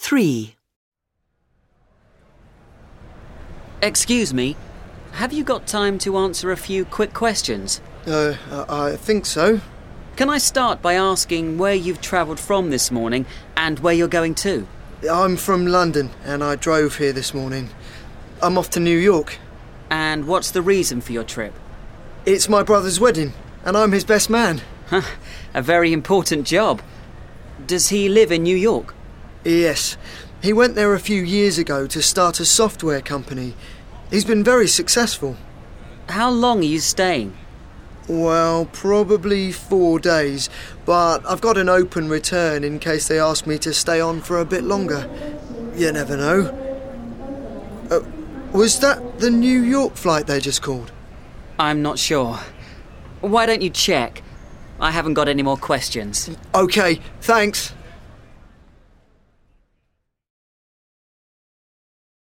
3. Excuse me, have you got time to answer a few quick questions? I think so. Can I start by asking where you've travelled from this morning and where you're going to? I'm from London and I drove here this morning. I'm off to New York. And what's the reason for your trip? It's my brother's wedding and I'm his best man. A very important job. Does he live in New York? Yes. He went there a few years ago to start a software company. He's been very successful. How long are you staying? Well, probably 4 days, but I've got an open return in case they ask me to stay on for a bit longer. You never know. Was that the New York flight they just called? I'm not sure. Why don't you check? I haven't got any more questions. OK, thanks.